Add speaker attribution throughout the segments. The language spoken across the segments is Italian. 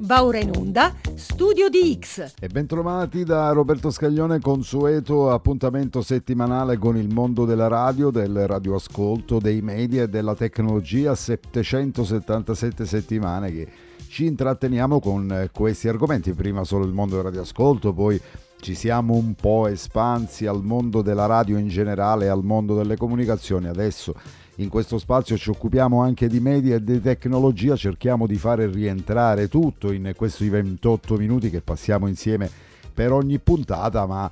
Speaker 1: Va ora in onda Studio di X.
Speaker 2: E bentrovati da Roberto Scaglione, consueto appuntamento settimanale con il mondo della radio, del radioascolto, dei media e della tecnologia. 777 settimane che ci intratteniamo con questi argomenti. Prima solo il mondo del radioascolto, poi ci siamo un po' espansi al mondo della radio in generale e al mondo delle comunicazioni. Adesso in questo spazio ci occupiamo anche di media e di tecnologia, cerchiamo di fare rientrare tutto in questi 28 minuti che passiamo insieme per ogni puntata, ma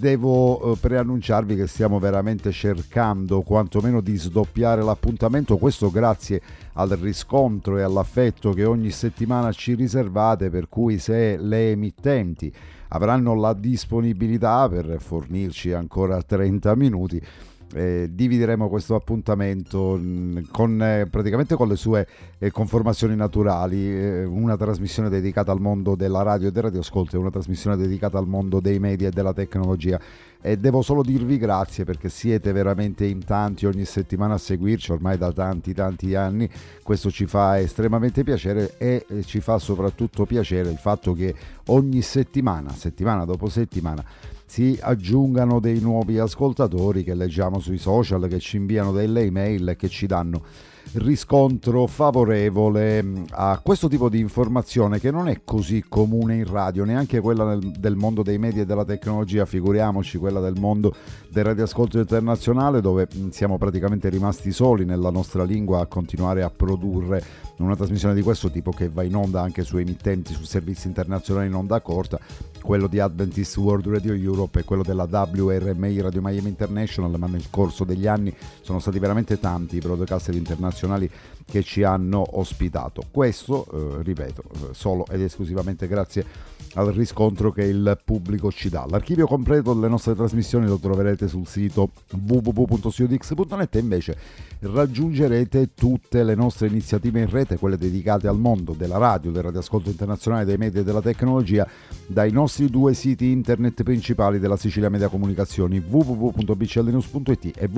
Speaker 2: devo preannunciarvi che stiamo veramente cercando quantomeno di sdoppiare l'appuntamento, questo grazie al riscontro e all'affetto che ogni settimana ci riservate, per cui se le emittenti avranno la disponibilità per fornirci ancora 30 minuti, divideremo questo appuntamento praticamente con le sue conformazioni naturali, una trasmissione dedicata al mondo della radio e del radioascolto e una trasmissione dedicata al mondo dei media e della tecnologia. E devo solo dirvi grazie, perché siete veramente in tanti ogni settimana a seguirci ormai da tanti anni. Questo ci fa estremamente piacere, e ci fa soprattutto piacere il fatto che ogni settimana dopo settimana, si aggiungano dei nuovi ascoltatori che leggiamo sui social, che ci inviano delle email e che ci danno riscontro favorevole a questo tipo di informazione, che non è così comune in radio, neanche quella del mondo dei media e della tecnologia, figuriamoci quella del mondo del radioascolto internazionale, dove siamo praticamente rimasti soli nella nostra lingua a continuare a produrre una trasmissione di questo tipo, che va in onda anche su emittenti, su servizi internazionali in onda corta, quello di Adventist World Radio Europe e quello della WRMI Radio Miami International, ma nel corso degli anni sono stati veramente tanti i broadcaster internazionali che ci hanno ospitato. Questo, ripeto, solo ed esclusivamente grazie al riscontro che il pubblico ci dà. L'archivio completo delle nostre trasmissioni lo troverete sul sito www.studiodix.net, e invece raggiungerete tutte le nostre iniziative in rete, quelle dedicate al mondo della radio, del radioascolto internazionale, dei media e della tecnologia, dai nostri due siti internet principali della Sicilia Media Comunicazioni, www.bclnews.it e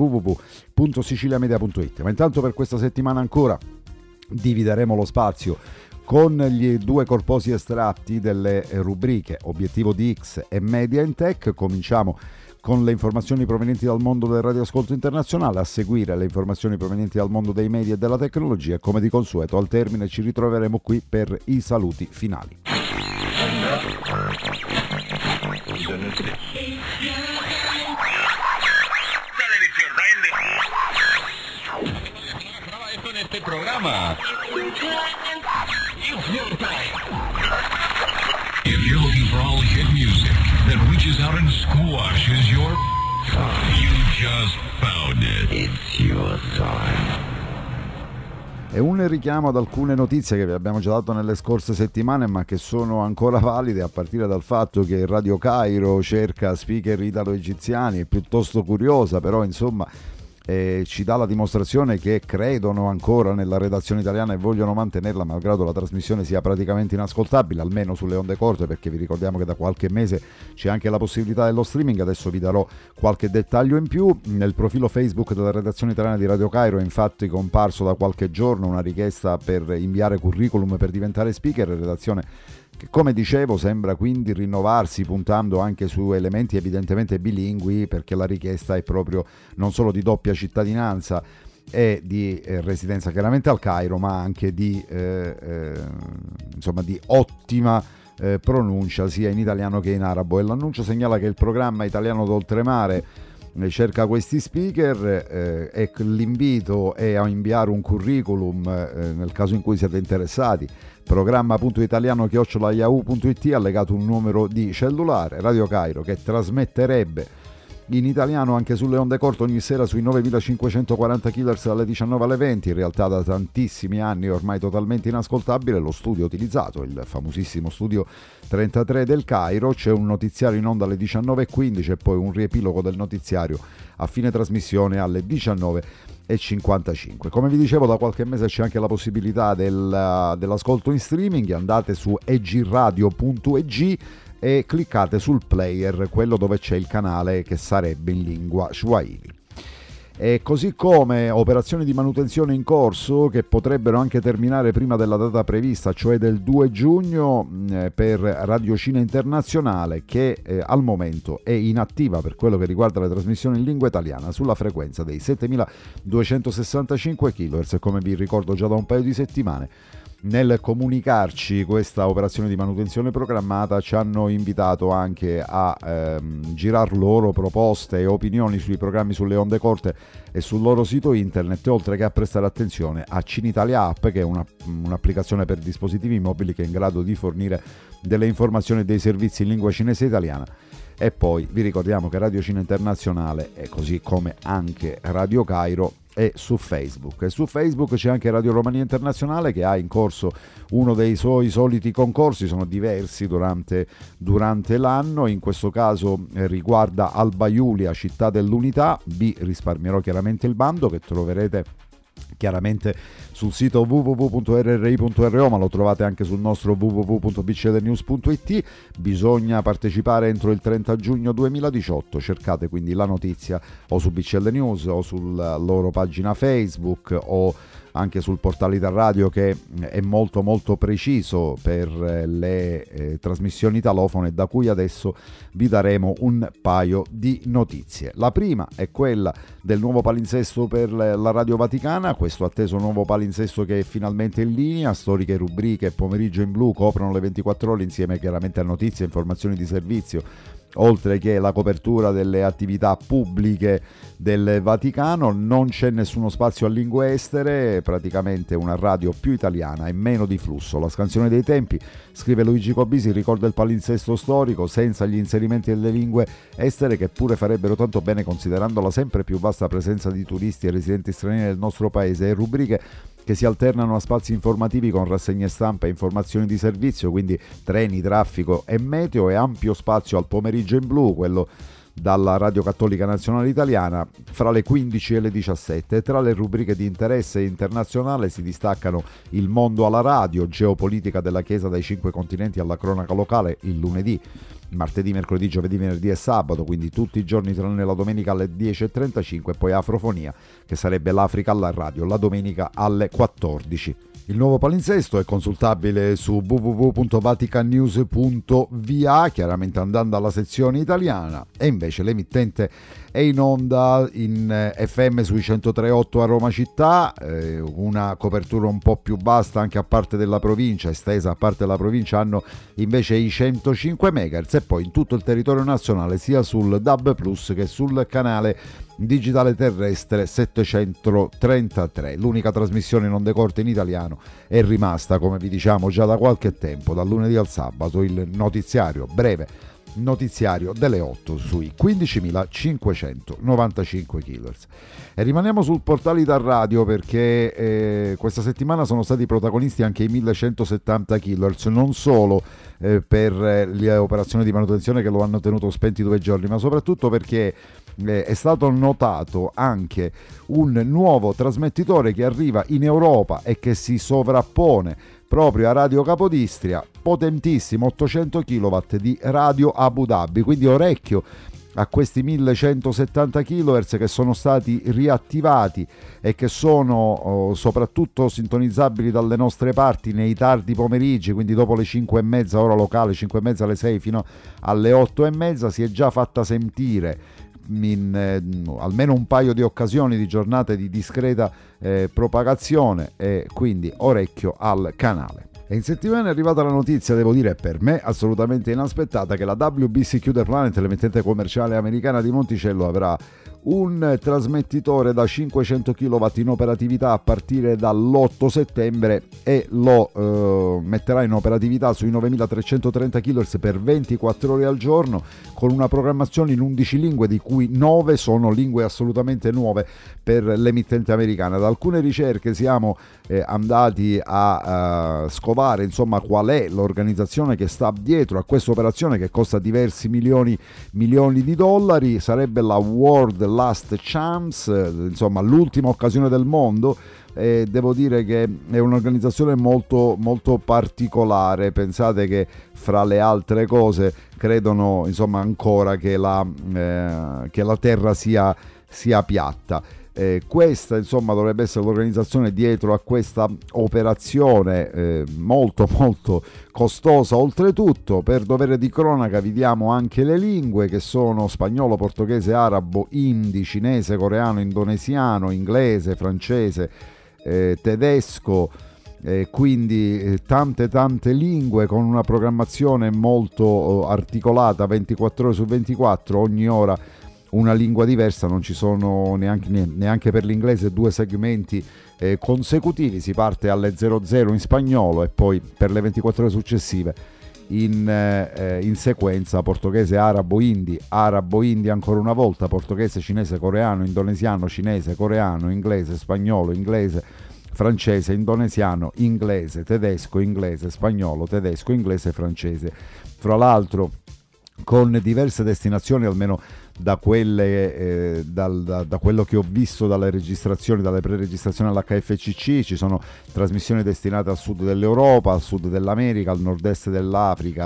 Speaker 2: www.siciliamedia.it. Ma intanto, per questa settimana ancora divideremo lo spazio con gli due corposi estratti delle rubriche Obiettivo di X e Media in Tech. Cominciamo con le informazioni provenienti dal mondo del radioascolto internazionale, a seguire le informazioni provenienti dal mondo dei media e della tecnologia, e come di consueto al termine ci ritroveremo qui per i saluti finali.
Speaker 3: Este programa. If you're looking for all hit music that reaches out and squashes your, you just found it. It's your time.
Speaker 2: È un richiamo ad alcune notizie che vi abbiamo già dato nelle scorse settimane, ma che sono ancora valide, a partire dal fatto che Radio Cairo cerca speaker italo-egiziani. È piuttosto curiosa, però insomma ci dà la dimostrazione che credono ancora nella redazione italiana e vogliono mantenerla, malgrado la trasmissione sia praticamente inascoltabile, almeno sulle onde corte, perché vi ricordiamo che da qualche mese c'è anche la possibilità dello streaming. Adesso vi darò qualche dettaglio in più. Nel profilo Facebook della redazione italiana di Radio Cairo è infatti comparso da qualche giorno una richiesta per inviare curriculum per diventare speaker, redazione che, come dicevo, sembra quindi rinnovarsi, puntando anche su elementi evidentemente bilingui, perché la richiesta è proprio non solo di doppia cittadinanza e di residenza chiaramente al Cairo, ma anche di ottima pronuncia sia in italiano che in arabo. E l'annuncio segnala che il programma Italiano d'Oltremare cerca questi speaker, e l'invito è a inviare un curriculum nel caso in cui siate interessati. Programma.italiano@yahoo.it, allegato un numero di cellulare. Radio Cairo, che trasmetterebbe in italiano anche sulle onde corte ogni sera sui 9540 kHz dalle 19 alle 20, in realtà da tantissimi anni ormai totalmente inascoltabile. Lo studio utilizzato, il famosissimo studio 33 del Cairo. C'è un notiziario in onda alle 19:15 e poi un riepilogo del notiziario a fine trasmissione alle 19:55. Come vi dicevo, da qualche mese c'è anche la possibilità dell'ascolto in streaming. Andate su egradio.eg e cliccate sul player, quello dove c'è il canale che sarebbe in lingua swahili. E così come operazioni di manutenzione in corso che potrebbero anche terminare prima della data prevista, cioè del 2 giugno, per Radio Cina Internazionale, che al momento è inattiva per quello che riguarda le trasmissioni in lingua italiana sulla frequenza dei 7265 kHz, come vi ricordo già da un paio di settimane. Nel comunicarci questa operazione di manutenzione programmata ci hanno invitato anche a girar loro proposte e opinioni sui programmi sulle onde corte e sul loro sito internet, oltre che a prestare attenzione a Cinitalia App, che è un'applicazione per dispositivi mobili che è in grado di fornire delle informazioni e dei servizi in lingua cinese e italiana. E poi vi ricordiamo che Radio Cina Internazionale, e così come anche Radio Cairo, è su Facebook. E su Facebook c'è anche Radio Romania Internazionale, che ha in corso uno dei suoi soliti concorsi, sono diversi durante l'anno. In questo caso riguarda Alba Iulia, Città dell'Unità. Vi risparmierò chiaramente il bando, che troverete chiaramente sul sito www.rri.ro, ma lo trovate anche sul nostro www.bclnews.it. Bisogna partecipare entro il 30 giugno 2018, cercate quindi la notizia o su BCL News o sulla loro pagina Facebook o anche sul portale Ital Radio, che è molto molto preciso per le trasmissioni italofone, da cui adesso vi daremo un paio di notizie. La prima è quella del nuovo palinsesto per la Radio Vaticana, questo atteso nuovo palinsesto che è finalmente in linea. Storiche rubriche e Pomeriggio in Blu coprono le 24 ore insieme chiaramente a notizie e informazioni di servizio, oltre che la copertura delle attività pubbliche del Vaticano. Non c'è nessuno spazio a lingue estere, praticamente una radio più italiana e meno di flusso. La scansione dei tempi, scrive Luigi Cobisi, ricorda il palinsesto storico senza gli inserimenti delle lingue estere, che pure farebbero tanto bene considerando la sempre più vasta presenza di turisti e residenti stranieri nel nostro paese, e rubriche che si alternano a spazi informativi con rassegne stampa e informazioni di servizio, quindi treni, traffico e meteo, e ampio spazio al Pomeriggio in Blu, quello dalla Radio Cattolica Nazionale Italiana, fra le 15 e le 17. Tra le rubriche di interesse internazionale si distaccano Il mondo alla radio, geopolitica della Chiesa dai 5 continenti alla cronaca locale il lunedì, martedì, mercoledì, giovedì, venerdì e sabato, quindi tutti i giorni tranne la domenica alle 10.35, e poi Afrofonia, che sarebbe l'Africa alla radio, la domenica alle 14. Il nuovo palinsesto è consultabile su www.vaticannews.va, chiaramente andando alla sezione italiana, e invece l'emittente è in onda in FM sui 103.8 a Roma città, una copertura un po' più vasta anche a parte della provincia, estesa a parte della provincia, hanno invece i 105 MHz, e poi in tutto il territorio nazionale sia sul DAB+ che sul canale digitale terrestre 733. L'unica trasmissione in onde corte in italiano è rimasta, come vi diciamo già da qualche tempo, dal lunedì al sabato, il notiziario breve, notiziario delle 8 sui 15.595 kHz. E rimaniamo sul portale Ital Radio, perché questa settimana sono stati protagonisti anche i 1170 kHz, non solo per le operazioni di manutenzione che lo hanno tenuto spenti 2 giorni, ma soprattutto perché è stato notato anche un nuovo trasmettitore che arriva in Europa e che si sovrappone proprio a Radio Capodistria, potentissimo, 800 kW di Radio Abu Dhabi, quindi orecchio a questi 1170 kHz che sono stati riattivati e che sono soprattutto sintonizzabili dalle nostre parti nei tardi pomeriggi, quindi dopo le 5:30 ora locale, 5:30 alle 6 fino alle 8:30. Si è già fatta sentire in almeno un paio di occasioni di giornate di discreta propagazione, e quindi orecchio al canale. E in settimana è arrivata la notizia, devo dire per me assolutamente inaspettata, che la WBCQ The Planet, l'emittente commerciale americana di Monticello, avrà un trasmettitore da 500 kW in operatività a partire dall'8 settembre e lo metterà in operatività sui 9330 kHz per 24 ore al giorno, con una programmazione in 11 lingue, di cui 9 sono lingue assolutamente nuove per l'emittente americana. Da alcune ricerche siamo andati a scovare insomma qual è l'organizzazione che sta dietro a questa operazione, che costa diversi milioni di dollari. Sarebbe la World Last Chance, insomma l'ultima occasione del mondo. Devo dire che è un'organizzazione molto molto particolare. Pensate che fra le altre cose credono insomma ancora che la Terra sia piatta. Questa insomma dovrebbe essere l'organizzazione dietro a questa operazione molto molto costosa. Oltretutto, per dovere di cronaca vi diamo anche le lingue, che sono spagnolo, portoghese, arabo, hindi, cinese, coreano, indonesiano, inglese, francese, tedesco, quindi tante lingue, con una programmazione molto articolata, 24 ore su 24, ogni ora una lingua diversa. Non ci sono neanche per l'inglese 2 segmenti consecutivi. Si parte alle 00 in spagnolo e poi per le 24 ore successive in sequenza portoghese, arabo, hindi ancora una volta, portoghese, cinese, coreano, indonesiano, cinese, coreano, inglese, spagnolo, inglese, francese, indonesiano, inglese, tedesco, inglese, spagnolo, tedesco, inglese, francese. Fra l'altro con diverse destinazioni, almeno da quelle da quello che ho visto dalle registrazioni, dalle pre-registrazioni all'HFCC. Ci sono trasmissioni destinate al sud dell'Europa, al sud dell'America, al nord-est dell'Africa,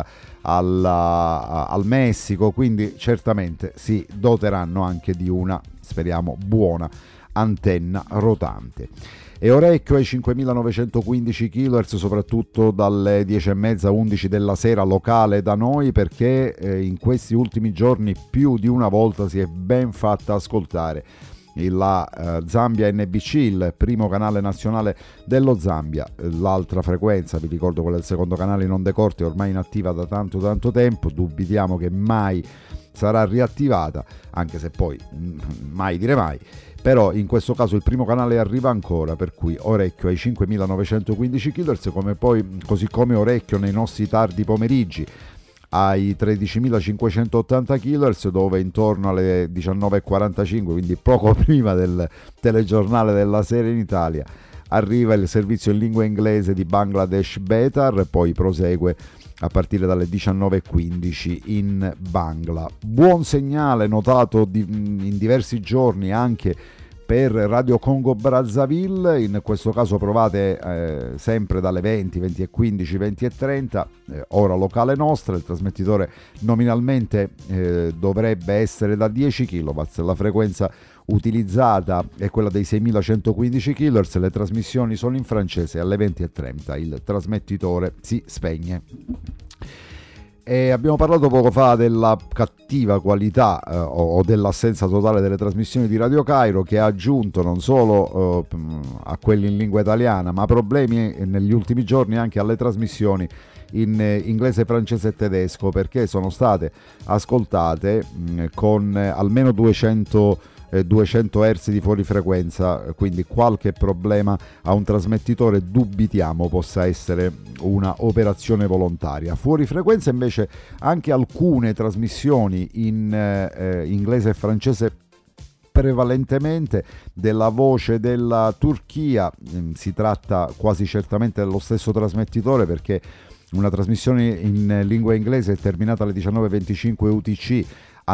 Speaker 2: al Messico, quindi certamente si doteranno anche di una, speriamo, buona antenna rotante. E orecchio ai 5915 kHz, soprattutto dalle 10:30, 11 della sera locale da noi, perché in questi ultimi giorni più di una volta si è ben fatta ascoltare la Zambia NBC, il primo canale nazionale dello Zambia. L'altra frequenza, vi ricordo quella del secondo canale in onde corte, è ormai inattiva da tanto tempo, dubitiamo che mai sarà riattivata, anche se poi mai dire mai. Però in questo caso il primo canale arriva ancora, per cui orecchio ai 5915 kHz, così come orecchio nei nostri tardi pomeriggi ai 13.580 kHz, dove intorno alle 19:45, quindi poco prima del telegiornale della sera in Italia, arriva il servizio in lingua inglese di Bangladesh Betar, poi prosegue a partire dalle 19:15 in Bangla. Buon segnale notato in diversi giorni anche per Radio Congo Brazzaville, in questo caso provate sempre dalle 20:15, 20:30, ora locale nostra. Il trasmettitore nominalmente dovrebbe essere da 10 kW, la frequenza utilizzata è quella dei 6115 kHz, le trasmissioni sono in francese. Alle 20:30 il trasmettitore si spegne. E abbiamo parlato poco fa della cattiva qualità o dell'assenza totale delle trasmissioni di Radio Cairo, che ha aggiunto non solo a quelli in lingua italiana, ma problemi negli ultimi giorni anche alle trasmissioni in inglese, francese e tedesco, perché sono state ascoltate con almeno 200 Hz di fuorifrequenza, quindi qualche problema a un trasmettitore dubitiamo possa essere una operazione volontaria. Fuori frequenza invece anche alcune trasmissioni in inglese e francese, prevalentemente della Voce della Turchia. Si tratta quasi certamente dello stesso trasmettitore, perché una trasmissione in lingua inglese è terminata alle 19:25 UTC a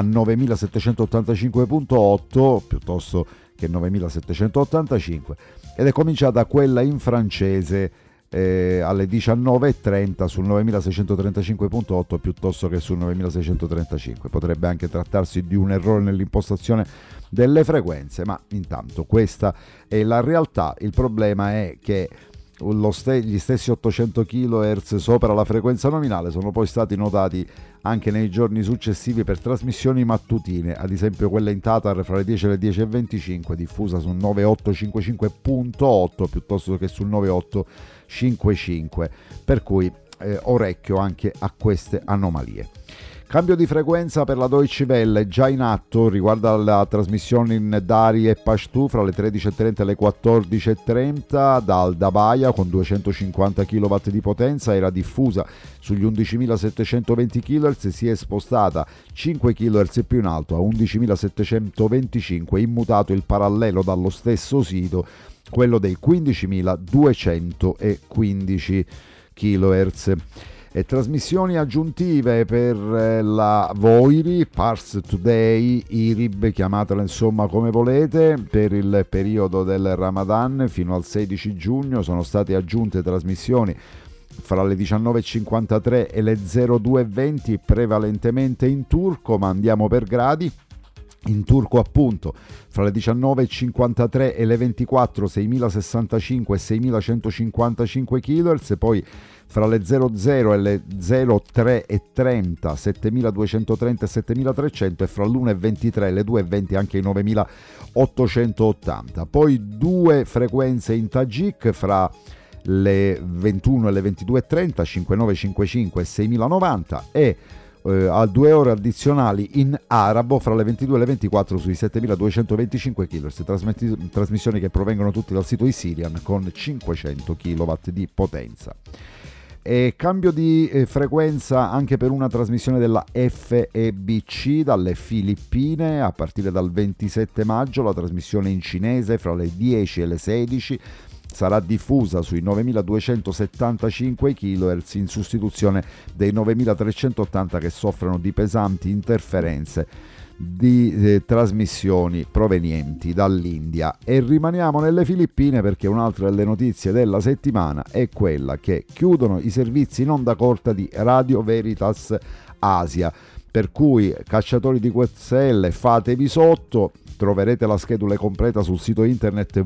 Speaker 2: 9785.8 piuttosto che 9785, ed è cominciata quella in francese alle 19:30 sul 9635.8 piuttosto che sul 9635. Potrebbe anche trattarsi di un errore nell'impostazione delle frequenze, ma intanto questa è la realtà. Il problema è che gli stessi 800 kHz sopra la frequenza nominale sono poi stati notati anche nei giorni successivi per trasmissioni mattutine, ad esempio quella in Tatar fra le 10 e le 10:25, diffusa sul 9855.8 piuttosto che sul 9855, per cui orecchio anche a queste anomalie. Cambio di frequenza per la Deutsche Welle già in atto, riguarda la trasmissione in Dari e Pashtu fra le 13:30 e le 14:30 da Aldabaya con 250 kW di potenza. Era diffusa sugli 11.720 kHz, si è spostata 5 kHz più in alto a 11.725, immutato il parallelo dallo stesso sito, quello dei 15.215 kHz. E trasmissioni aggiuntive per la Voiri, Pars Today, IRIB, chiamatela insomma come volete. Per il periodo del Ramadan fino al 16 giugno sono state aggiunte trasmissioni fra le 19:53 e le 02:20, prevalentemente in turco, ma andiamo per gradi. In turco appunto fra le 19.53 e le 24 6.065 e 6.155 kHz, poi fra le 00 e le 03 e 30 7.230 e 7.300 e fra l'1.23 e le 2.20 anche i 9.880. Poi due frequenze in Tajik fra le 21 e le 22.30 5.955 e 6.090 e a 2 ore addizionali in arabo fra le 22 e le 24 sui 7225 kHz, trasmissioni che provengono tutti dal sito di Sirian con 500 kW di potenza. E cambio di frequenza anche per una trasmissione della FEBC dalle Filippine a partire dal 27 maggio, la trasmissione in cinese fra le 10 e le 16 sarà diffusa sui 9.275 kHz in sostituzione dei 9.380 che soffrono di pesanti interferenze di trasmissioni provenienti dall'India. E rimaniamo nelle Filippine perché un'altra delle notizie della settimana è quella che chiudono i servizi in onda corta di Radio Veritas Asia, per cui cacciatori di quetzelle fatevi sotto. Troverete la schedula completa sul sito internet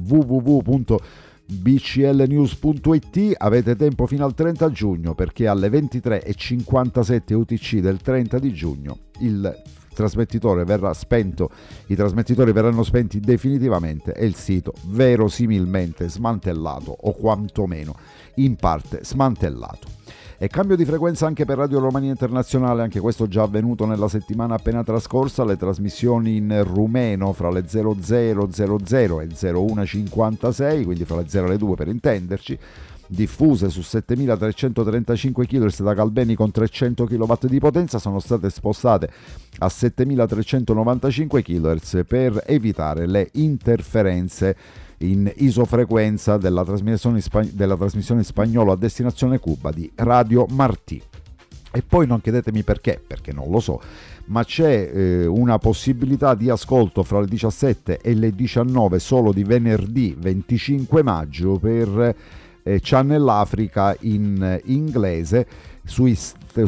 Speaker 2: www.bclnews.it. Avete tempo fino al 30 giugno perché alle 23.57 UTC del 30 di giugno il trasmettitore verrà spento, i trasmettitori verranno spenti definitivamente e il sito verosimilmente smantellato o quantomeno in parte smantellato. E cambio di frequenza anche per Radio Romania Internazionale, anche questo già avvenuto nella settimana appena trascorsa, le trasmissioni in rumeno fra le 0000 e 0156, quindi fra le 0 e le 2 per intenderci, diffuse su 7335 kHz da galbeni con 300 kW di potenza, sono state spostate a 7395 kHz per evitare le interferenze in isofrequenza della trasmissione spagnola a destinazione Cuba di Radio Martí. E poi non chiedetemi perché non lo so, ma c'è una possibilità di ascolto fra le 17 e le 19 solo di venerdì 25 maggio per Channel Africa in inglese sui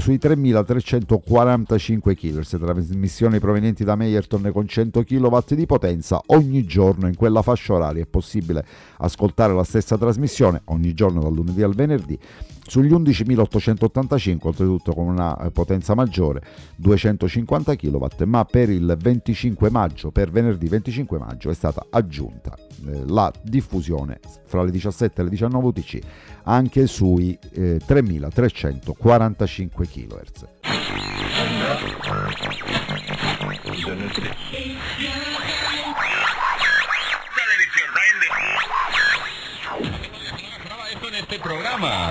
Speaker 2: 3.345 kHz, trasmissioni provenienti da Meyerton con 100 kW di potenza. Ogni giorno in quella fascia oraria è possibile ascoltare la stessa trasmissione, ogni giorno dal lunedì al venerdì, sugli 11.885, oltretutto con una potenza maggiore, 250 kW, ma per il 25 maggio, per venerdì 25 maggio, è stata aggiunta la diffusione fra le 17 e le 19 UTC anche sui 3.345 kHz.
Speaker 3: Este programa.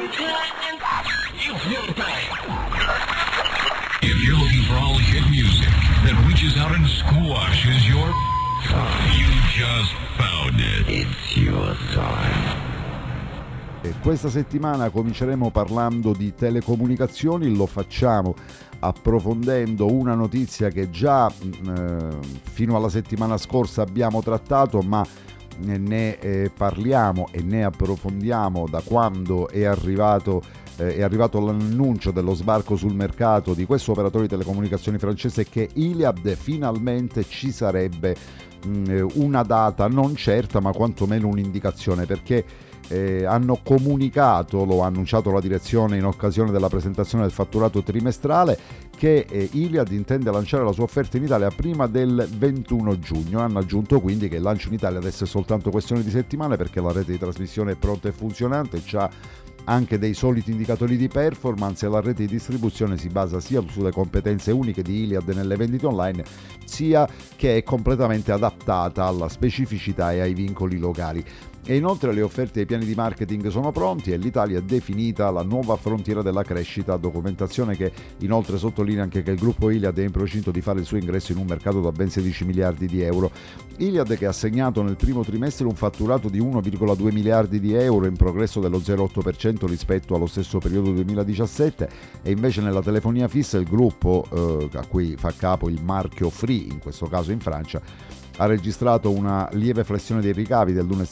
Speaker 3: If you're looking for all hit music that reaches out and squashes your you just found it. It's your time.
Speaker 2: Questa settimana cominceremo parlando di telecomunicazioni, lo facciamo approfondendo una notizia che già fino alla settimana scorsa abbiamo trattato, ma ne parliamo e ne approfondiamo da quando è arrivato l'annuncio dello sbarco sul mercato di questo operatore di telecomunicazioni francese, che Iliad. Finalmente ci sarebbe una data non certa, ma quantomeno un'indicazione, perché hanno comunicato, lo ha annunciato la direzione in occasione della presentazione del fatturato trimestrale, che Iliad intende lanciare la sua offerta in Italia prima del 21 giugno. Hanno aggiunto quindi che il lancio in Italia adesso è soltanto questione di settimane, perché la rete di trasmissione è pronta e funzionante, c'ha anche dei soliti indicatori di performance e la rete di distribuzione si basa sia sulle competenze uniche di Iliad nelle vendite online, sia che è completamente adattata alla specificità e ai vincoli locali. E inoltre le offerte e i piani di marketing sono pronti e l'Italia è definita la nuova frontiera della crescita, documentazione che inoltre sottolinea anche che il gruppo Iliad è in procinto di fare il suo ingresso in un mercato da ben 16 miliardi di euro. Iliad, che ha segnato nel primo trimestre un fatturato di 1,2 miliardi di euro, in progresso dello 0,8% rispetto allo stesso periodo 2017, e invece nella telefonia fissa il gruppo, a cui fa capo il marchio Free, in questo caso in Francia, ha registrato una lieve flessione dei ricavi dell'1,6%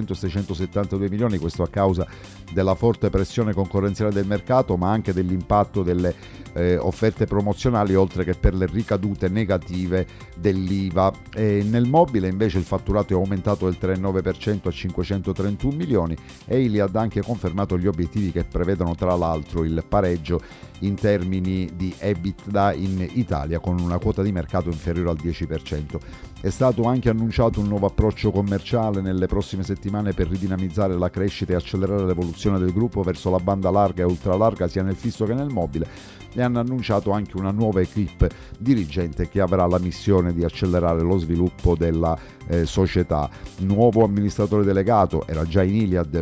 Speaker 2: e 672 milioni, questo a causa della forte pressione concorrenziale del mercato, ma anche dell'impatto delle offerte promozionali, oltre che per le ricadute negative dell'IVA. Nel mobile invece il fatturato è aumentato del 3,9% a 531 milioni e Iliad ha anche confermato gli obiettivi che prevedono tra l'altro il pareggio in termini di EBITDA in Italia, con una quota di mercato inferiore al 10%. È stato anche annunciato un nuovo approccio commerciale nelle prossime settimane per ridinamizzare la crescita e accelerare l'evoluzione del gruppo verso la banda larga e ultralarga sia nel fisso che nel mobile, e hanno annunciato anche una nuova equipe dirigente che avrà la missione di accelerare lo sviluppo della società. Nuovo amministratore delegato, era già in Iliad,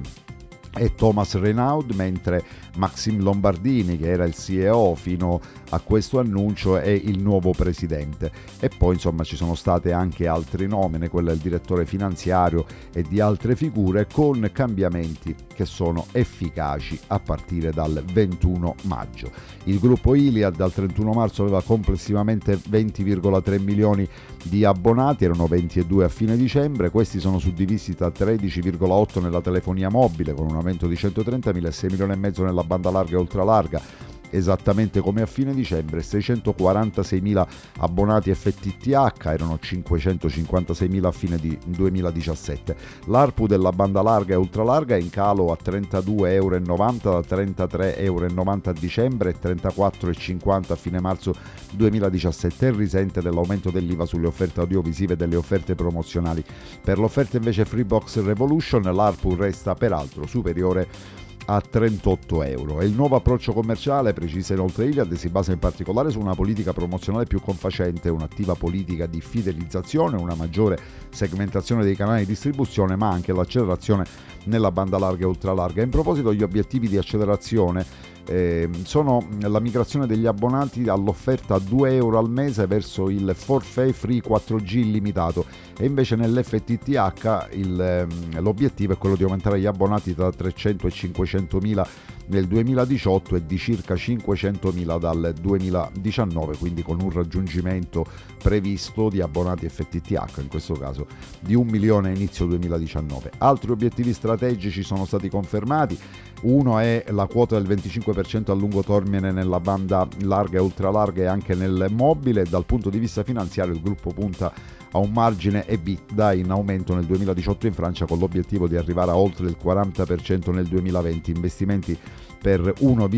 Speaker 2: è Thomas Renaud, mentre Maxime Lombardini, che era il CEO fino a questo annuncio, è il nuovo presidente. E poi insomma ci sono state anche altre nomine, quella del direttore finanziario e di altre figure, con cambiamenti che sono efficaci a partire dal 21 maggio. Il gruppo Iliad dal 31 marzo aveva complessivamente 20,3 milioni di abbonati, erano 22 a fine dicembre, questi sono suddivisi tra 13,8 nella telefonia mobile con un aumento di 130.000 e 6 milioni e mezzo nella banda larga e ultralarga, esattamente come a fine dicembre. 646.000 abbonati FTTH, erano 556.000 a fine di 2017. L'ARPU della banda larga e ultralarga è in calo a 32,90 € da 33,90 € a dicembre e 34,50 a fine marzo 2017, e risente dell'aumento dell'IVA sulle offerte audiovisive e delle offerte promozionali. Per l'offerta invece Freebox Revolution l'ARPU resta peraltro superiore a 38 €. E il nuovo approccio commerciale, precisa inoltre Iliad, si basa in particolare su una politica promozionale più confacente, un'attiva politica di fidelizzazione, una maggiore segmentazione dei canali di distribuzione, ma anche l'accelerazione nella banda larga e ultralarga. In proposito, gli obiettivi di accelerazione sono la migrazione degli abbonati all'offerta a 2 € al mese verso il forfait free 4G illimitato, e invece nell'FTTH l'obiettivo è quello di aumentare gli abbonati da 300 e 500.000 nel 2018 e di circa 500.000 dal 2019, quindi con un raggiungimento previsto di abbonati FTTH, in questo caso di 1 milione a inizio 2019. Altri obiettivi strategici sono stati confermati. Uno è la quota del 25% a lungo termine nella banda larga e ultralarga e anche nel mobile. Dal punto di vista finanziario il gruppo punta a un margine EBITDA in aumento nel 2018 in Francia, con l'obiettivo di arrivare a oltre il 40% nel 2020. Investimenti per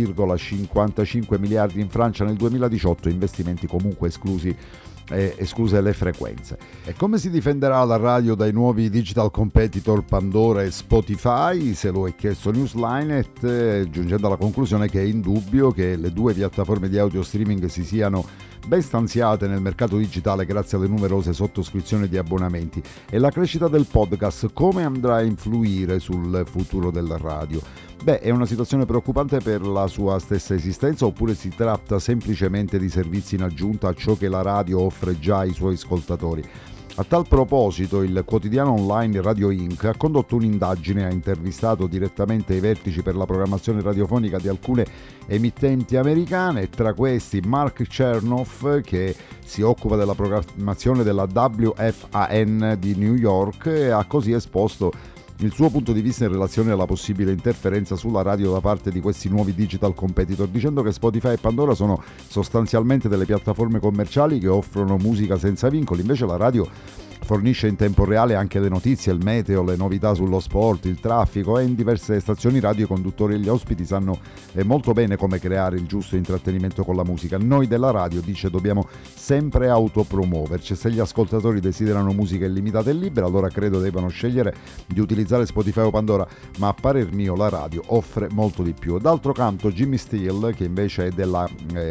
Speaker 2: 1,55 miliardi in Francia nel 2018, investimenti comunque escluse le frequenze. E come si difenderà la radio dai nuovi digital competitor Pandora e Spotify? Se lo è chiesto Newslinet, giungendo alla conclusione che è indubbio che le due piattaforme di audio streaming si siano ben stanziate nel mercato digitale grazie alle numerose sottoscrizioni di abbonamenti. E la crescita del podcast come andrà a influire sul futuro della radio? È una situazione preoccupante per la sua stessa esistenza, oppure si tratta semplicemente di servizi in aggiunta a ciò che la radio offre già ai suoi ascoltatori? A tal proposito, il quotidiano online Radio Inc. ha condotto un'indagine, ha intervistato direttamente i vertici per la programmazione radiofonica di alcune emittenti americane, tra questi Mark Chernoff, che si occupa della programmazione della WFAN di New York, e ha così esposto il suo punto di vista in relazione alla possibile interferenza sulla radio da parte di questi nuovi digital competitor, dicendo che Spotify e Pandora sono sostanzialmente delle piattaforme commerciali che offrono musica senza vincoli, invece la radio fornisce in tempo reale anche le notizie, il meteo, le novità sullo sport, il traffico, e in diverse stazioni radio i conduttori e gli ospiti sanno molto bene come creare il giusto intrattenimento con la musica. Noi della radio, dice, dobbiamo sempre autopromuoverci. Se gli ascoltatori desiderano musica illimitata e libera, allora credo debbano scegliere di utilizzare Spotify o Pandora, ma a parer mio la radio offre molto di più. D'altro canto Jimmy Steele, che invece è della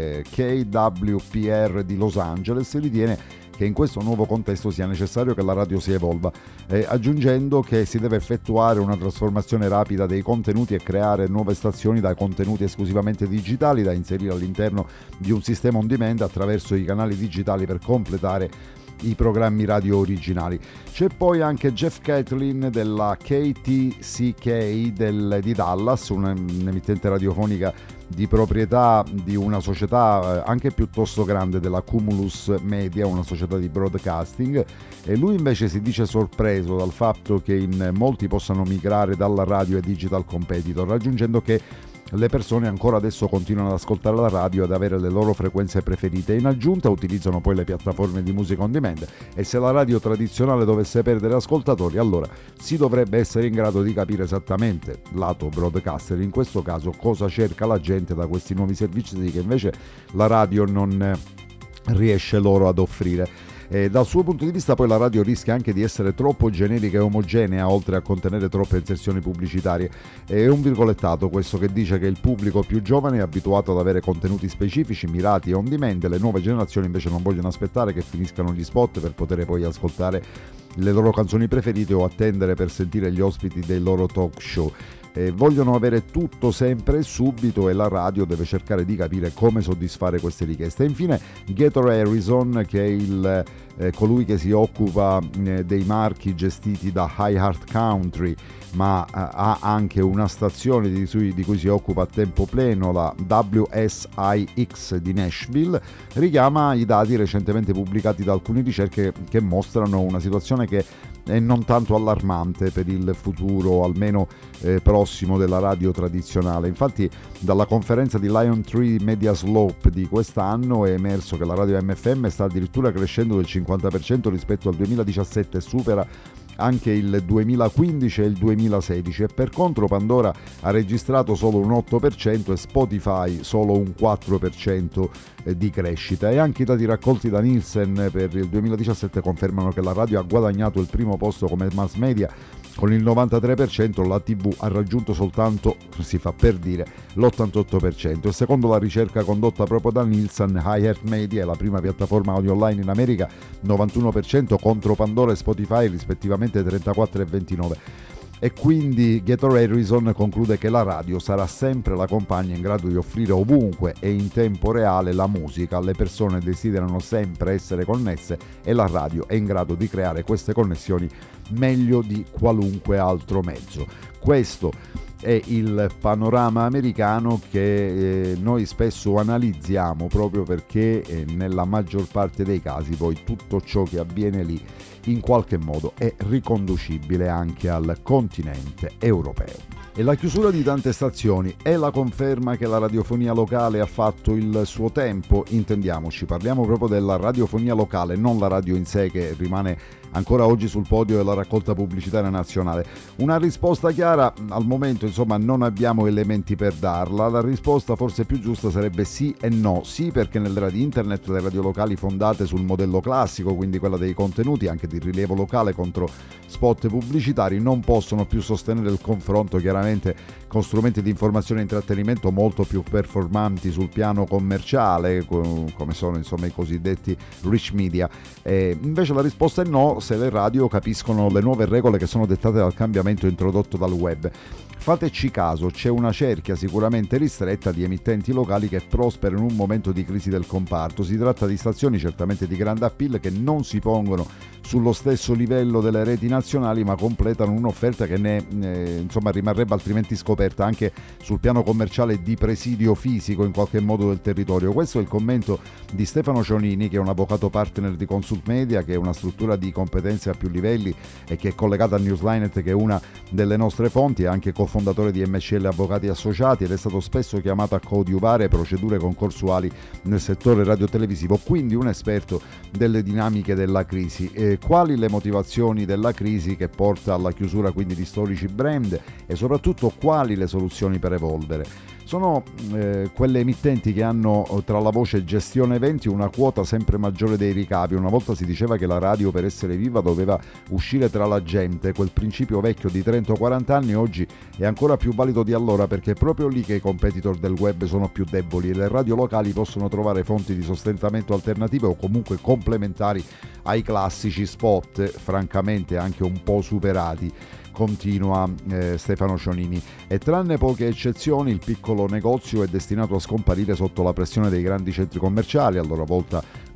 Speaker 2: KWPR di Los Angeles, ritiene che in questo nuovo contesto sia necessario che la radio si evolva, aggiungendo che si deve effettuare una trasformazione rapida dei contenuti e creare nuove stazioni da contenuti esclusivamente digitali da inserire all'interno di un sistema on demand attraverso i canali digitali per completare i programmi radio originali. C'è poi anche Jeff Catlin della KTCK di Dallas, un'emittente radiofonica di proprietà di una società anche piuttosto grande, della Cumulus Media, una società di broadcasting, e lui invece si dice sorpreso dal fatto che in molti possano migrare dalla radio ai digital competitor, raggiungendo che le persone ancora adesso continuano ad ascoltare la radio e ad avere le loro frequenze preferite. In aggiunta utilizzano poi le piattaforme di musica on demand, e se la radio tradizionale dovesse perdere ascoltatori, allora si dovrebbe essere in grado di capire esattamente, lato broadcaster in questo caso, cosa cerca la gente da questi nuovi servizi che invece la radio non riesce loro ad offrire. Dal suo punto di vista poi la radio rischia anche di essere troppo generica e omogenea, oltre a contenere troppe inserzioni pubblicitarie. È un virgolettato questo che dice che il pubblico più giovane è abituato ad avere contenuti specifici, mirati e on demand, le nuove generazioni invece non vogliono aspettare che finiscano gli spot per poter poi ascoltare le loro canzoni preferite o attendere per sentire gli ospiti dei loro talk show. Vogliono avere tutto sempre e subito, e la radio deve cercare di capire come soddisfare queste richieste. E infine Gator Harrison, che è colui che si occupa dei marchi gestiti da iHeart Country, ma ha anche una stazione di cui si occupa a tempo pieno, la WSIX di Nashville, richiama i dati recentemente pubblicati da alcune ricerche che mostrano una situazione che è non tanto allarmante per il futuro, almeno prossimo, della radio tradizionale. Infatti dalla conferenza di Lion Tree Media Slope di quest'anno è emerso che la radio MFM sta addirittura crescendo del 50% rispetto al 2017 e supera anche il 2015 e il 2016, e per contro Pandora ha registrato solo un 8% e Spotify solo un 4% di crescita. E anche i dati raccolti da Nielsen per il 2017 confermano che la radio ha guadagnato il primo posto come mass media con il 93%, la TV ha raggiunto soltanto, si fa per dire, l'88%. E secondo la ricerca condotta proprio da Nielsen, iHeart Media è la prima piattaforma audio online in America, 91%, contro Pandora e Spotify rispettivamente 34 e 29%. E quindi Gator Harrison conclude che la radio sarà sempre la compagna in grado di offrire ovunque e in tempo reale la musica. Le persone desiderano sempre essere connesse e la radio è in grado di creare queste connessioni meglio di qualunque altro mezzo. Questo è il panorama americano che noi spesso analizziamo, proprio perché nella maggior parte dei casi poi tutto ciò che avviene lì in qualche modo è riconducibile anche al continente europeo. E la chiusura di tante stazioni è la conferma che la radiofonia locale ha fatto il suo tempo. Intendiamoci, parliamo proprio della radiofonia locale, non la radio in sé, che rimane ancora oggi sul podio della raccolta pubblicitaria nazionale. Una risposta chiara al momento, insomma, non abbiamo elementi per darla. La risposta forse più giusta sarebbe sì e no. Sì, perché nell'era di internet le radio locali fondate sul modello classico, quindi quella dei contenuti anche di rilievo locale contro spot pubblicitari, non possono più sostenere il confronto chiaramente con strumenti di informazione e intrattenimento molto più performanti sul piano commerciale, come sono insomma i cosiddetti rich media. Invece la risposta è no, se le radio capiscono le nuove regole che sono dettate dal cambiamento introdotto dal web. Fateci caso, c'è una cerchia sicuramente ristretta di emittenti locali che prosperano in un momento di crisi del comparto. Si tratta di stazioni certamente di grande appeal che non si pongono sullo stesso livello delle reti nazionali, ma completano un'offerta che insomma rimarrebbe altrimenti scoperta anche sul piano commerciale di presidio fisico in qualche modo del territorio. Questo è il commento di Stefano Cionini, che è un avvocato partner di Consult Media, che è una struttura di competenze a più livelli e che è collegata a Newslinet, che è una delle nostre fonti, è anche cofondatore di MCL Avvocati Associati ed è stato spesso chiamato a coadiuvare procedure concorsuali nel settore radiotelevisivo, quindi un esperto delle dinamiche della crisi. Quali le motivazioni della crisi che porta alla chiusura quindi di storici brand, e soprattutto quali le soluzioni per evolvere? Sono quelle emittenti che hanno tra la voce gestione eventi una quota sempre maggiore dei ricavi. Una volta si diceva che la radio per essere viva doveva uscire tra la gente, quel principio vecchio di 30 o 40 anni oggi è ancora più valido di allora, perché è proprio lì che i competitor del web sono più deboli e le radio locali possono trovare fonti di sostentamento alternative o comunque complementari ai classici spot, francamente anche un po' superati. Continua Stefano Cionini. E tranne poche eccezioni il piccolo negozio è destinato a scomparire sotto la pressione dei grandi centri commerciali, a loro volta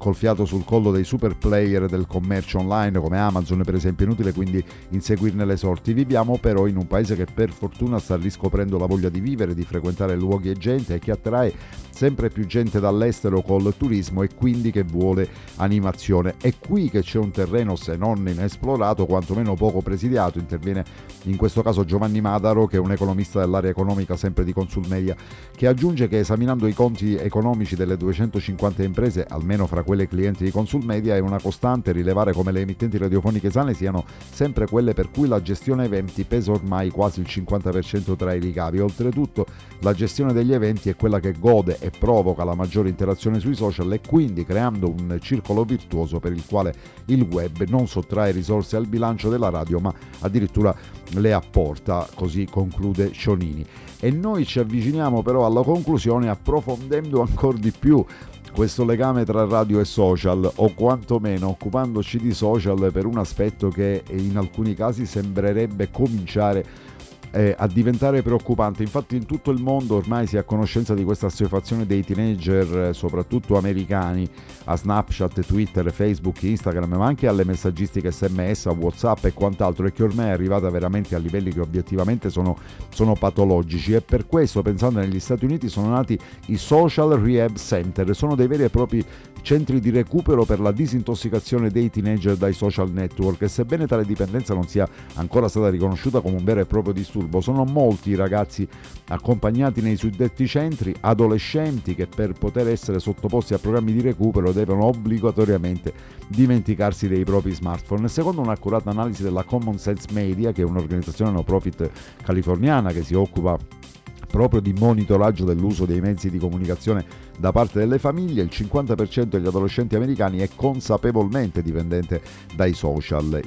Speaker 2: col fiato sul collo dei super player del commercio online come Amazon per esempio. Inutile quindi inseguirne le sorti. Viviamo però in un paese che per fortuna sta riscoprendo la voglia di vivere, di frequentare luoghi e gente, e che attrae sempre più gente dall'estero col turismo e quindi che vuole animazione. È qui che c'è un terreno se non inesplorato, quantomeno poco presidiato. Interviene in questo caso Giovanni Madaro, che è un economista dell'area economica sempre di Consulmedia, che aggiunge che esaminando i conti economici delle 250 imprese, almeno fra quelle clienti di Consulmedia, è una costante rilevare come le emittenti radiofoniche sane siano sempre quelle per cui la gestione eventi pesa ormai quasi il 50% tra i ricavi. Oltretutto la gestione degli eventi è quella che gode e provoca la maggiore interazione sui social, e quindi creando un circolo virtuoso per il quale il web non sottrae risorse al bilancio della radio ma addirittura le apporta, così conclude Cionini. E noi ci avviciniamo però alla conclusione approfondendo ancora di più questo legame tra radio e social, o quantomeno occupandoci di social per un aspetto che in alcuni casi sembrerebbe cominciare a diventare preoccupante. Infatti in tutto il mondo ormai si è a conoscenza di questa assuefazione dei teenager, soprattutto americani, a Snapchat, Twitter, Facebook, Instagram, ma anche alle messaggistiche SMS, a WhatsApp e quant'altro, e che ormai è arrivata veramente a livelli che obiettivamente sono patologici. E per questo, pensando negli Stati Uniti, sono nati i Social Rehab Center. Sono dei veri e propri centri di recupero per la disintossicazione dei teenager dai social network, e sebbene tale dipendenza non sia ancora stata riconosciuta come un vero e proprio disturbo, sono molti i ragazzi accompagnati nei suddetti centri, adolescenti che per poter essere sottoposti a programmi di recupero devono obbligatoriamente dimenticarsi dei propri smartphone. Secondo un'accurata analisi della Common Sense Media, che è un'organizzazione no profit californiana che si occupa proprio di monitoraggio dell'uso dei mezzi di comunicazione da parte delle famiglie, il 50% degli adolescenti americani è consapevolmente dipendente dai social.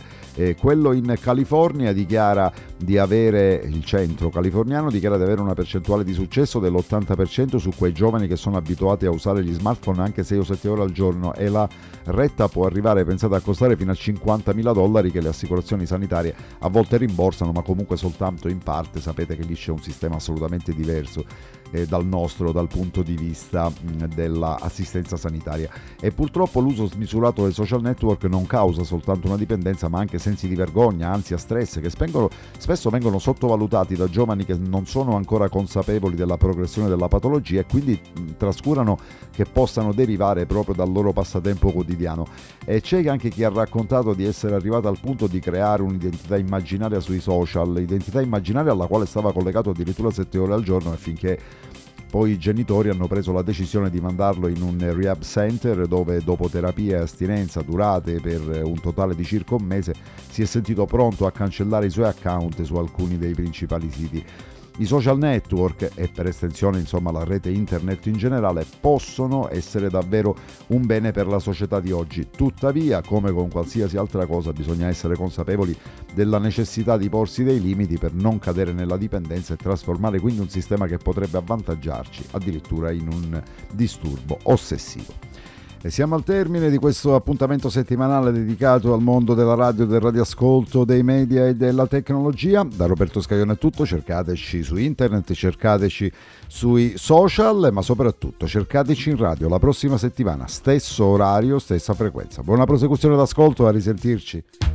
Speaker 2: Quello in California dichiara di avere, il centro californiano dichiara di avere una percentuale di successo dell'80% su quei giovani che sono abituati a usare gli smartphone anche 6 o 7 ore al giorno, e la retta può arrivare, pensate, a costare fino a $50.000 che le assicurazioni sanitarie a volte rimborsano, ma comunque soltanto in parte. Sapete che lì c'è un sistema assolutamente diverso dal nostro dal punto di vista dell'assistenza sanitaria. E purtroppo l'uso smisurato dei social network non causa soltanto una dipendenza ma anche sensi di vergogna, ansia, stress che spesso vengono sottovalutati da giovani che non sono ancora consapevoli della progressione della patologia e quindi trascurano che possano derivare proprio dal loro passatempo quotidiano. E c'è anche chi ha raccontato di essere arrivato al punto di creare un'identità immaginaria sui social, identità immaginaria alla quale stava collegato addirittura 7 ore al giorno, finché poi i genitori hanno preso la decisione di mandarlo in un rehab center dove, dopo terapie e astinenza durate per un totale di circa un mese, si è sentito pronto a cancellare i suoi account su alcuni dei principali siti. I social network e per estensione insomma la rete internet in generale possono essere davvero un bene per la società di oggi. Tuttavia, come con qualsiasi altra cosa, bisogna essere consapevoli della necessità di porsi dei limiti per non cadere nella dipendenza e trasformare quindi un sistema che potrebbe avvantaggiarci addirittura in un disturbo ossessivo. E siamo al termine di questo appuntamento settimanale dedicato al mondo della radio, del radioascolto, dei media e della tecnologia. Da Roberto Scaglione è tutto, cercateci su internet, cercateci sui social, ma soprattutto cercateci in radio la prossima settimana, stesso orario, stessa frequenza. Buona prosecuzione d'ascolto, a risentirci.